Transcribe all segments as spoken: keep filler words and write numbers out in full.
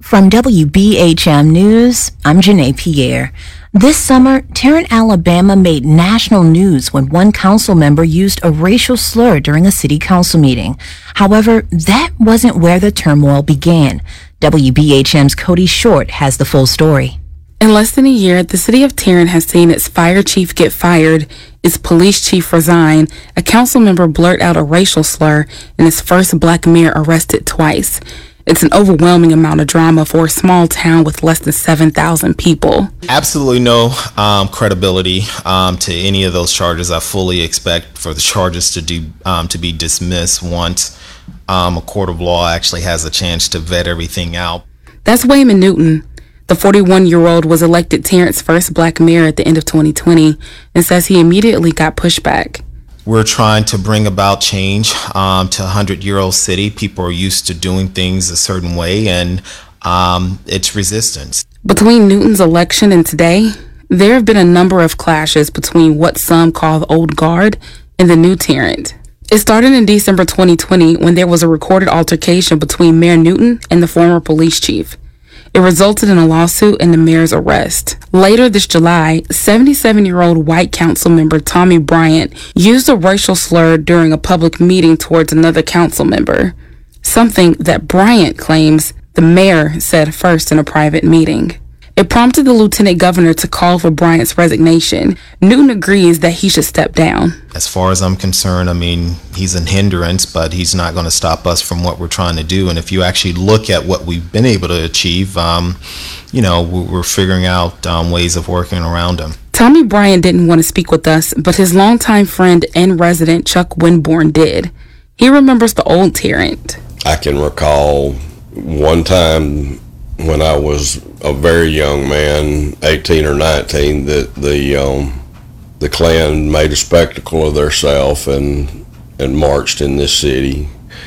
From W B H M News, I'm Janae Pierre. This summer, Tarrant, Alabama made national news when one council member used a racial slur during a city council meeting. However, that wasn't where the turmoil began. W B H M's Cody Short has the full story. In less than a year, the city of Tarrant has seen its fire chief get fired, its police chief resign, a council member blurt out a racial slur, and its first black mayor arrested twice. It's an overwhelming amount of drama for a small town with less than seven thousand people. Absolutely no um, credibility um, to any of those charges. I fully expect for the charges to do um, to be dismissed once um, a court of law actually has a chance to vet everything out. That's Wayman Newton. The forty-one-year-old was elected Tarrant's first black mayor at the end of twenty twenty and says he immediately got pushback. We're trying to bring about change um, to a hundred-year-old city. People are used to doing things a certain way, and um, it's resistance. Between Newton's election and today, there have been a number of clashes between what some call the old guard and the new Tarrant. It started in December twenty twenty when there was a recorded altercation between Mayor Newton and the former police chief. It resulted in a lawsuit and the mayor's arrest. Later this July, seventy-seven-year-old white council member Tommy Bryant used a racial slur during a public meeting towards another council member, something that Bryant claims the mayor said first in a private meeting. It prompted the lieutenant governor to call for Bryant's resignation. Newton agrees that he should step down. As far as I'm concerned, I mean, he's a hindrance, but he's not going to stop us from what we're trying to do. And if you actually look at what we've been able to achieve, um, you know, we're figuring out um, ways of working around him. Tommy Bryant didn't want to speak with us, but his longtime friend and resident Chuck Winborn did. He remembers the old Tarrant. I can recall one time when I was a very young man, eighteen or nineteen, that the um, the Klan made a spectacle of themselves and and marched in this city,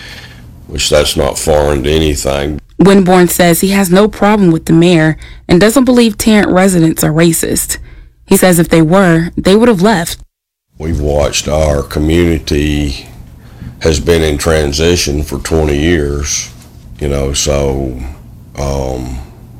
which that's not foreign to anything. Winborn says he has no problem with the mayor and doesn't believe Tarrant residents are racist. He says if they were, they would have left. We've watched our community has been in transition for twenty years, you know, so Um,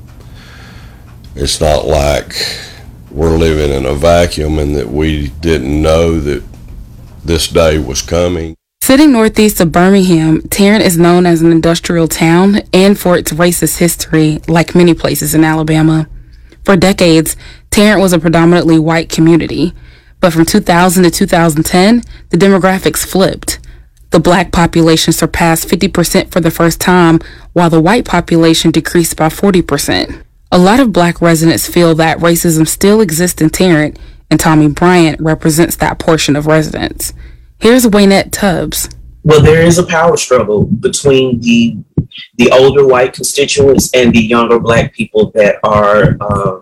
it's not like we're living in a vacuum and that we didn't know that this day was coming. Sitting northeast of Birmingham, Tarrant is known as an industrial town and for its racist history, like many places in Alabama. For decades, Tarrant was a predominantly white community, but from two thousand to two thousand ten, the demographics flipped. The black population surpassed fifty percent for the first time, while the white population decreased by forty percent. A lot of black residents feel that racism still exists in Tarrant, and Tommy Bryant represents that portion of residents. Here's Waynette Tubbs. Well, there is a power struggle between the the older white constituents and the younger black people that are uh,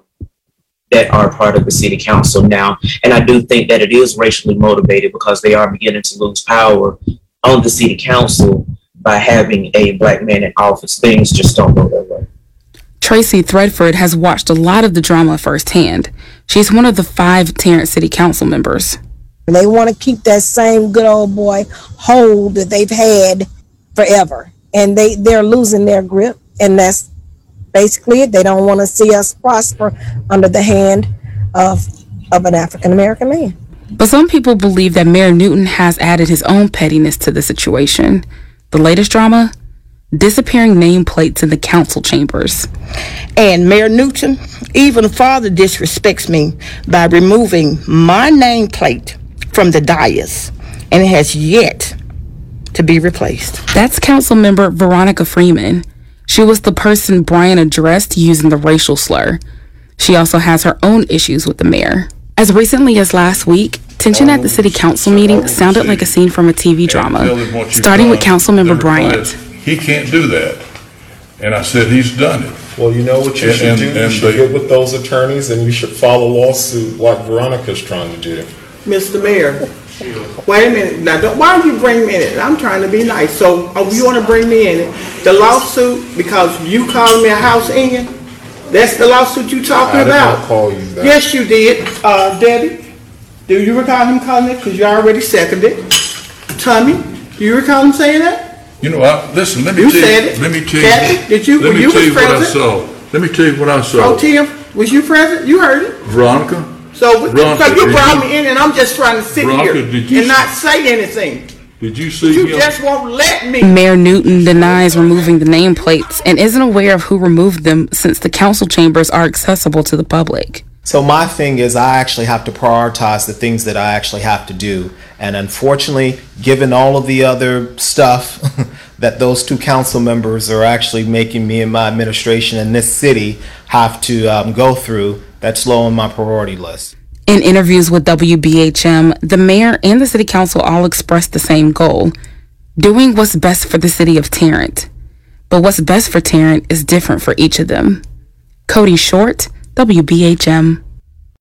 that are part of the city council now. And I do think that it is racially motivated because they are beginning to lose power on the city council by having a black man in office. Things just don't go that way. Tracy Threadford has watched a lot of the drama firsthand. She's one of the five Tarrant City Council members. They want to keep that same good old boy hold that they've had forever. And they, they're losing their grip. And that's basically it. They don't want to see us prosper under the hand of, of an African-American man. But some people believe that Mayor Newton has added his own pettiness to the situation. The latest drama? Disappearing nameplates in the council chambers. And Mayor Newton even further disrespects me by removing my nameplate from the dais, and it has yet to be replaced. That's council member Veronica Freeman. She was the person Bryant addressed using the racial slur. She also has her own issues with the mayor. As recently as last week, tension at the city council meeting sounded like a scene from a T V drama, starting with Councilmember Bryant. He can't do that. And I said, he's done it. Well, you know what you And- should and- do? You and should they- get with those attorneys and you should file a lawsuit like Veronica's trying to do. Mister Mayor, wait a minute. Now, don't, why don't you bring me in it? I'm trying to be nice. So, oh, you want to bring me in it? The lawsuit, because you calling me a house in? That's the lawsuit you talking I did about? not call you that. Yes, you did. Uh, Debbie, do you recall him calling it? Because you already seconded it. Tommy, do you recall him saying that? You know, I, listen, let me You tell said you, it. let me tell Kathy, you. did you- Let me you tell was you what I present? saw. Let me tell you what I saw. Oh, Tim, was you present? You heard it. Veronica, So, Veronica, because you did brought you- me in and I'm just trying to sit Veronica, here did you and s- not say anything. did you see You him? just won't let me. Mayor Newton denies removing the nameplates and isn't aware of who removed them since the council chambers are accessible to the public. So my thing is I actually have to prioritize the things that I actually have to do. And unfortunately, given all of the other stuff that those two council members are actually making me and my administration in this city have to um, go through, that's low on my priority list. In interviews with W B H M, the mayor and the city council all expressed the same goal, doing what's best for the city of Tarrant. But what's best for Tarrant is different for each of them. Cody Short, W B H M.